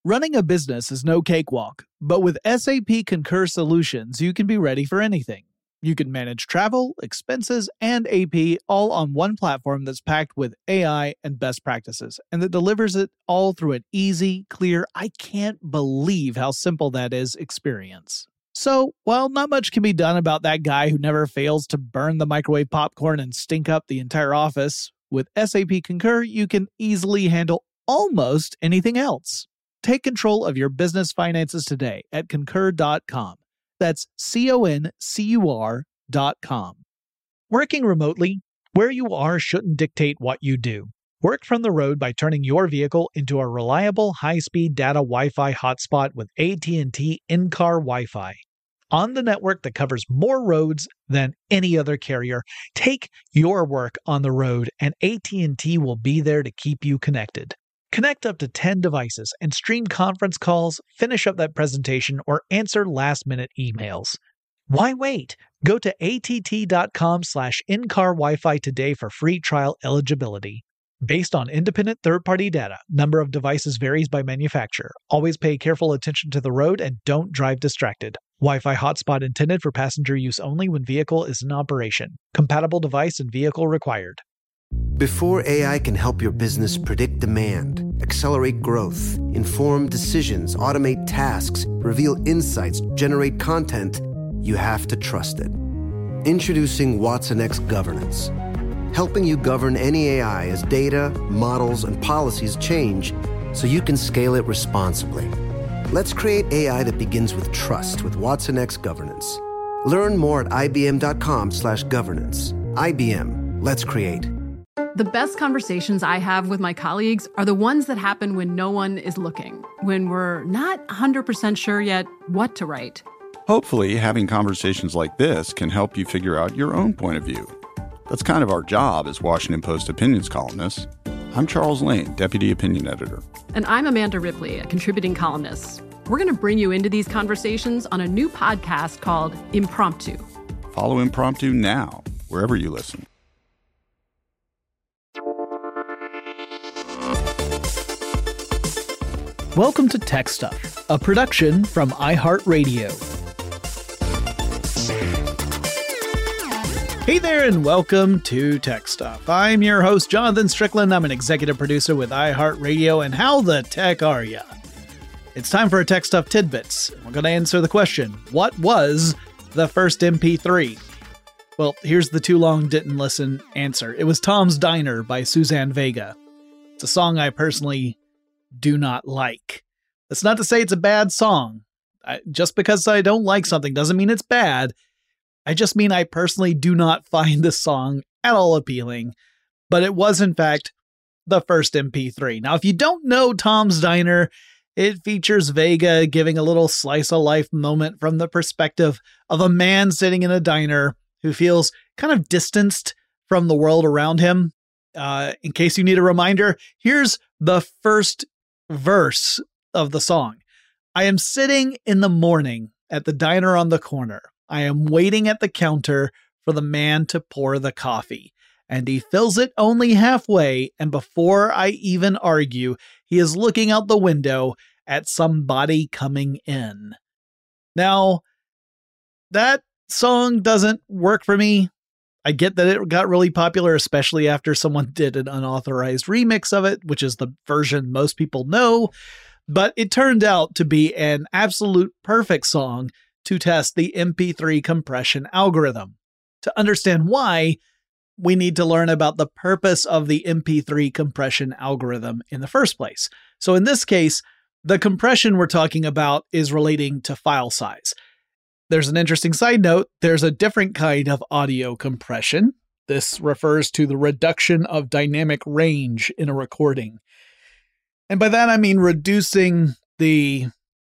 Running a business is no cakewalk, but with SAP Concur Solutions, you can be ready for anything. You can manage travel, expenses, and AP all on one platform that's packed with AI and best practices, and that delivers it all through an easy, clear, I can't believe how simple that is experience. So, while not much can be done about that guy who never fails to burn the microwave popcorn and stink up the entire office, with SAP Concur, you can easily handle almost anything else. Take control of your business finances today at Concur.com. That's CONCUR.com. Working remotely, where you are shouldn't dictate what you do. Work from the road by turning your vehicle into a reliable high-speed data Wi-Fi hotspot with AT&T in-car Wi-Fi. On the network that covers more roads than any other carrier, take your work on the road and AT&T will be there to keep you connected. Connect up to 10 devices and stream conference calls, finish up that presentation, or answer last-minute emails. Why wait? Go to att.com/in-car Wi-Fi today for free trial eligibility. Based on independent third-party data, number of devices varies by manufacturer. Always pay careful attention to the road and don't drive distracted. Wi-Fi hotspot intended for passenger use only when vehicle is in operation. Compatible device and vehicle required. Before AI can help your business predict demand, accelerate growth, inform decisions, automate tasks, reveal insights, generate content, you have to trust it. Introducing watsonx Governance, helping you govern any AI as data, models, and policies change so you can scale it responsibly. Let's create AI that begins with trust with watsonx Governance. Learn more at ibm.com/governance. IBM, let's create. The best conversations I have with my colleagues are the ones that happen when no one is looking, when we're not 100% sure yet what to write. Hopefully, having conversations like this can help you figure out your own point of view. That's kind of our job as Washington Post opinions columnists. I'm Charles Lane, Deputy Opinion Editor. And I'm Amanda Ripley, a contributing columnist. We're going to bring you into these conversations on a new podcast called Impromptu. Follow Impromptu now, wherever you listen. Welcome to Tech Stuff, a production from iHeartRadio. Hey there and welcome to Tech Stuff. I'm your host, Jonathan Strickland. I'm an executive producer with iHeartRadio, and how the tech are ya? It's time for a Tech Stuff Tidbits. We're going to answer the question, what was the first MP3? Well, here's the too long didn't listen answer. It was Tom's Diner by Suzanne Vega. It's a song I personally do not like. That's not to say it's a bad song. Just because I don't like something doesn't mean it's bad. I just mean I personally do not find this song at all appealing. But it was, in fact, the first MP3. Now, if you don't know Tom's Diner, it features Vega giving a little slice of life moment from the perspective of a man sitting in a diner who feels kind of distanced from the world around him. In case you need a reminder, here's the first verse of the song. I am sitting in the morning at the diner on the corner. I am waiting at the counter for the man to pour the coffee, and he fills it only halfway, and before I even argue, he is looking out the window at somebody coming in. Now, that song doesn't work for me. I get that it got really popular, especially after someone did an unauthorized remix of it, which is the version most people know, but it turned out to be an absolute perfect song to test the MP3 compression algorithm. To understand why, we need to learn about the purpose of the MP3 compression algorithm in the first place. So in this case, the compression we're talking about is relating to file size. There's an interesting side note. There's a different kind of audio compression. This refers to the reduction of dynamic range in a recording. And by that, I mean reducing the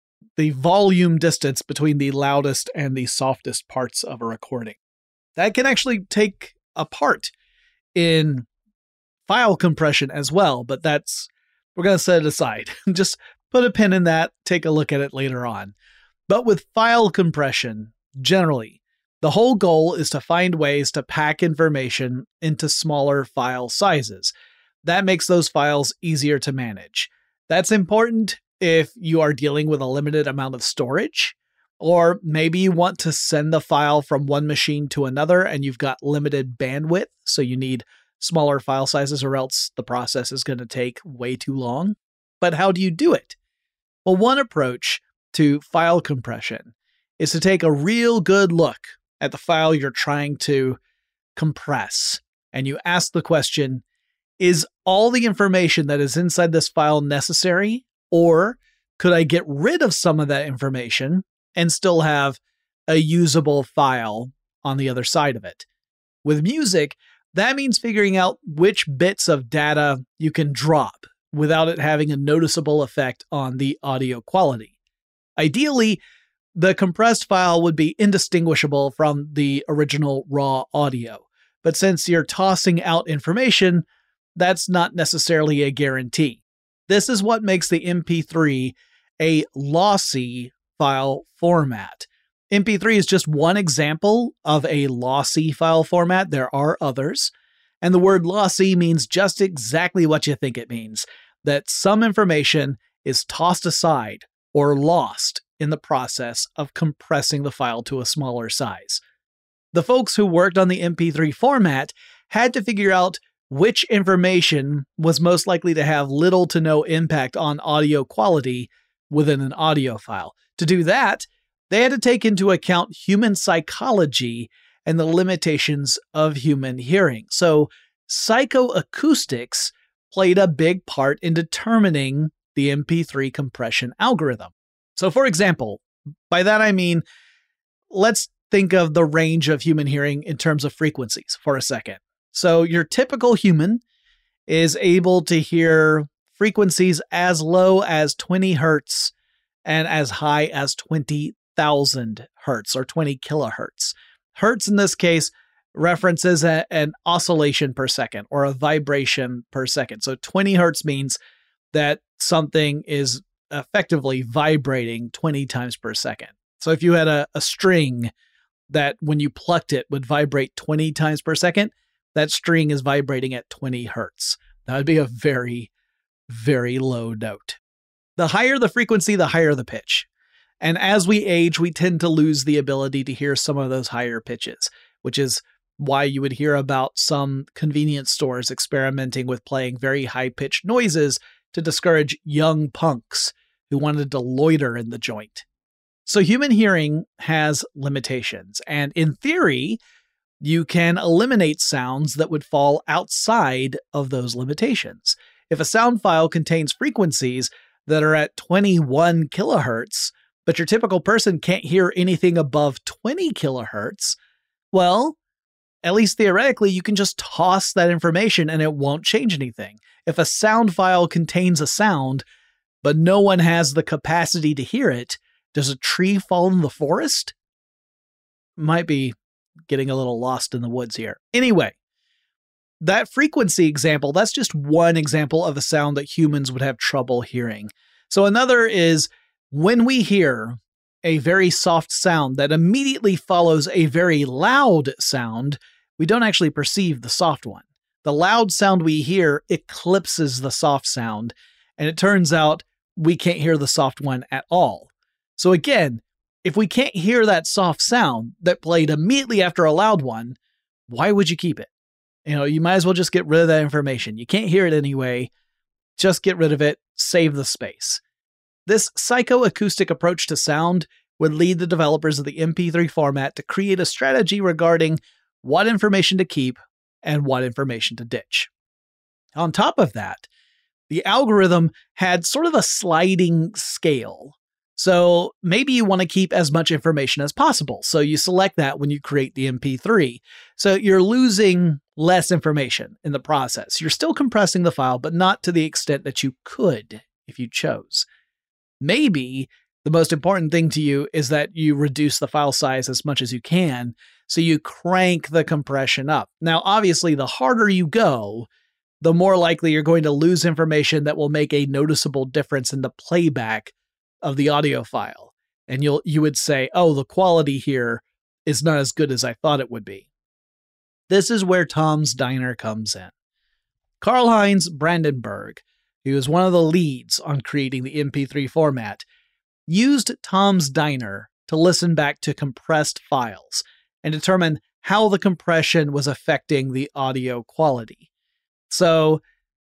volume distance between the loudest and the softest parts of a recording. That can actually take a part in file compression as well, but we're going to set it aside. Just put a pin in that, take a look at it later on. But with file compression, generally, the whole goal is to find ways to pack information into smaller file sizes. That makes those files easier to manage. That's important if you are dealing with a limited amount of storage, or maybe you want to send the file from one machine to another and you've got limited bandwidth, so you need smaller file sizes or else the process is going to take way too long. But how do you do it? Well, one approach to file compression is to take a real good look at the file you're trying to compress, and you ask the question, is all the information that is inside this file necessary, or could I get rid of some of that information and still have a usable file on the other side of it? With music, that means figuring out which bits of data you can drop without it having a noticeable effect on the audio quality. Ideally, the compressed file would be indistinguishable from the original raw audio. But since you're tossing out information, that's not necessarily a guarantee. This is what makes the MP3 a lossy file format. MP3 is just one example of a lossy file format. There are others. And the word lossy means just exactly what you think it means, that some information is tossed aside or lost in the process of compressing the file to a smaller size. The folks who worked on the MP3 format had to figure out which information was most likely to have little to no impact on audio quality within an audio file. To do that, they had to take into account human psychology and the limitations of human hearing. So psychoacoustics played a big part in determining the MP3 compression algorithm. So for example, by that I mean, let's think of the range of human hearing in terms of frequencies for a second. So your typical human is able to hear frequencies as low as 20 hertz and as high as 20,000 hertz or 20 kilohertz. Hertz in this case references an oscillation per second or a vibration per second. So 20 hertz means that something is effectively vibrating 20 times per second. So if you had a string that when you plucked it would vibrate 20 times per second, that string is vibrating at 20 hertz. That would be a very, very low note. The higher the frequency, the higher the pitch. And as we age, we tend to lose the ability to hear some of those higher pitches, which is why you would hear about some convenience stores experimenting with playing very high-pitched noises to discourage young punks who wanted to loiter in the joint. So human hearing has limitations, and in theory, you can eliminate sounds that would fall outside of those limitations. If a sound file contains frequencies that are at 21 kilohertz, but your typical person can't hear anything above 20 kilohertz, well, at least theoretically, you can just toss that information and it won't change anything. If a sound file contains a sound, but no one has the capacity to hear it, does a tree fall in the forest? Might be getting a little lost in the woods here. Anyway, that frequency example, that's just one example of a sound that humans would have trouble hearing. So another is when we hear a very soft sound that immediately follows a very loud sound, we don't actually perceive the soft one. The loud sound we hear eclipses the soft sound, and it turns out we can't hear the soft one at all. So again, if we can't hear that soft sound that played immediately after a loud one, why would you keep it? You might as well just get rid of that information. You can't hear it anyway. Just get rid of it. Save the space. This psychoacoustic approach to sound would lead the developers of the MP3 format to create a strategy regarding what information to keep and what information to ditch. On top of that, the algorithm had sort of a sliding scale. So maybe you want to keep as much information as possible. So you select that when you create the MP3. So you're losing less information in the process. You're still compressing the file, but not to the extent that you could if you chose. Maybe the most important thing to you is that you reduce the file size as much as you can, so you crank the compression up. Now, obviously, the harder you go, the more likely you're going to lose information that will make a noticeable difference in the playback of the audio file. And you would say, oh, the quality here is not as good as I thought it would be. This is where Tom's Diner comes in. Karlheinz Brandenburg, who was one of the leads on creating the MP3 format, used Tom's Diner to listen back to compressed files and determine how the compression was affecting the audio quality. So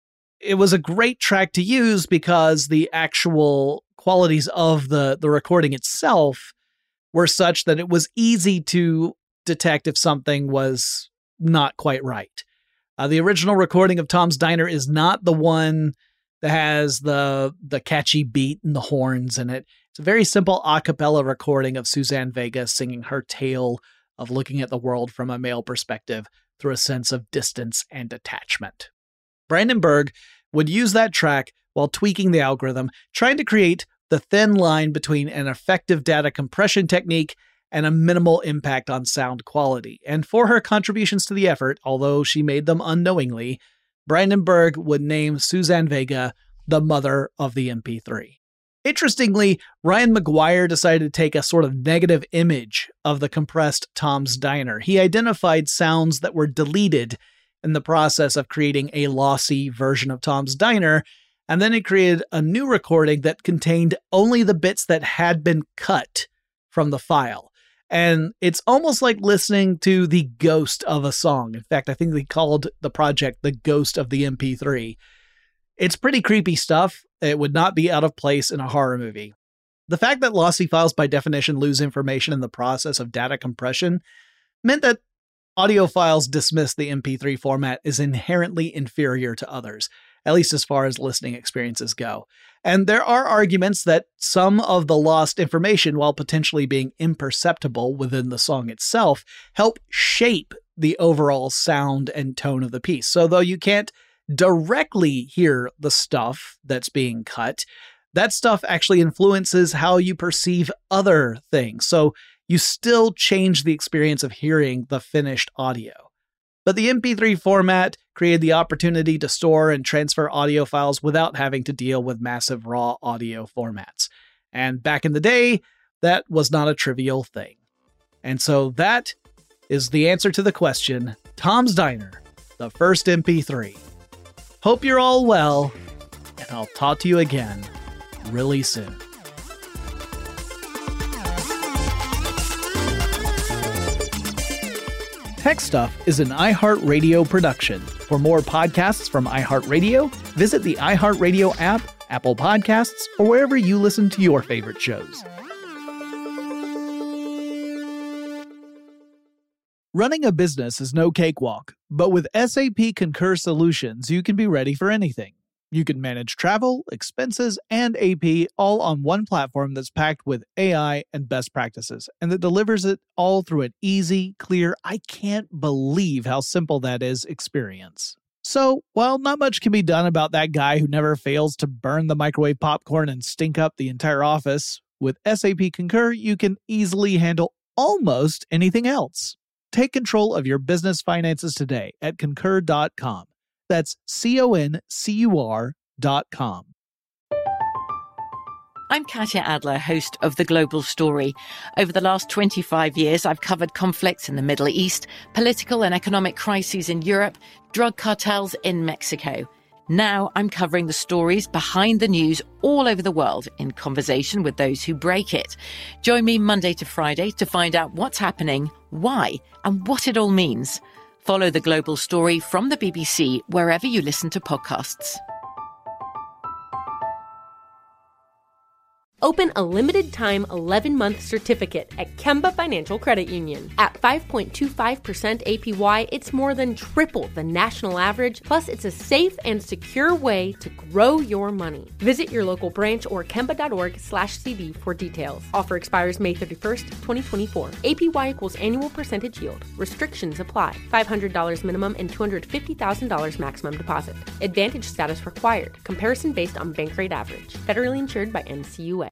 it was a great track to use because the actual qualities of the recording itself were such that it was easy to detect if something was not quite right. The original recording of Tom's Diner is not the one that has the catchy beat and the horns in it. It's a very simple a cappella recording of Suzanne Vega singing her tale of looking at the world from a male perspective through a sense of distance and detachment. Brandon Berg would use that track while tweaking the algorithm, trying to create the thin line between an effective data compression technique and a minimal impact on sound quality. And for her contributions to the effort, although she made them unknowingly, Brandon Berg would name Suzanne Vega the mother of the MP3. Interestingly, Ryan McGuire decided to take a sort of negative image of the compressed Tom's Diner. He identified sounds that were deleted in the process of creating a lossy version of Tom's Diner, and then he created a new recording that contained only the bits that had been cut from the file. And it's almost like listening to the ghost of a song. In fact, I think they called the project The Ghost of the MP3. It's pretty creepy stuff. It would not be out of place in a horror movie. The fact that lossy files by definition lose information in the process of data compression meant that audiophiles dismiss the MP3 format as inherently inferior to others, at least as far as listening experiences go. And there are arguments that some of the lost information, while potentially being imperceptible within the song itself, help shape the overall sound and tone of the piece. So though you can't directly hear the stuff that's being cut, that stuff actually influences how you perceive other things. So you still change the experience of hearing the finished audio. But the MP3 format created the opportunity to store and transfer audio files without having to deal with massive raw audio formats. And back in the day, that was not a trivial thing. And so that is the answer to the question, Tom's Diner, the first MP3. Hope you're all well, and I'll talk to you again really soon. Tech Stuff is an iHeartRadio production. For more podcasts from iHeartRadio, visit the iHeartRadio app, Apple Podcasts, or wherever you listen to your favorite shows. Running a business is no cakewalk, but with SAP Concur Solutions, you can be ready for anything. You can manage travel, expenses, and AP all on one platform that's packed with AI and best practices, and that delivers it all through an easy, clear, I can't believe how simple that is experience. So, while not much can be done about that guy who never fails to burn the microwave popcorn and stink up the entire office, with SAP Concur, you can easily handle almost anything else. Take control of your business finances today at Concur.com. That's CONCUR.com. I'm Katya Adler, host of The Global Story. Over the last 25 years, I've covered conflicts in the Middle East, political and economic crises in Europe, drug cartels in Mexico. Now I'm covering the stories behind the news all over the world in conversation with those who break it. Join me Monday to Friday to find out what's happening, why, and what it all means. Follow The Global Story from the BBC wherever you listen to podcasts. Open a limited-time 11-month certificate at Kemba Financial Credit Union. At 5.25% APY, it's more than triple the national average, plus it's a safe and secure way to grow your money. Visit your local branch or kemba.org/cb for details. Offer expires May 31st, 2024. APY equals annual percentage yield. Restrictions apply. $500 minimum and $250,000 maximum deposit. Advantage status required. Comparison based on bank rate average. Federally insured by NCUA.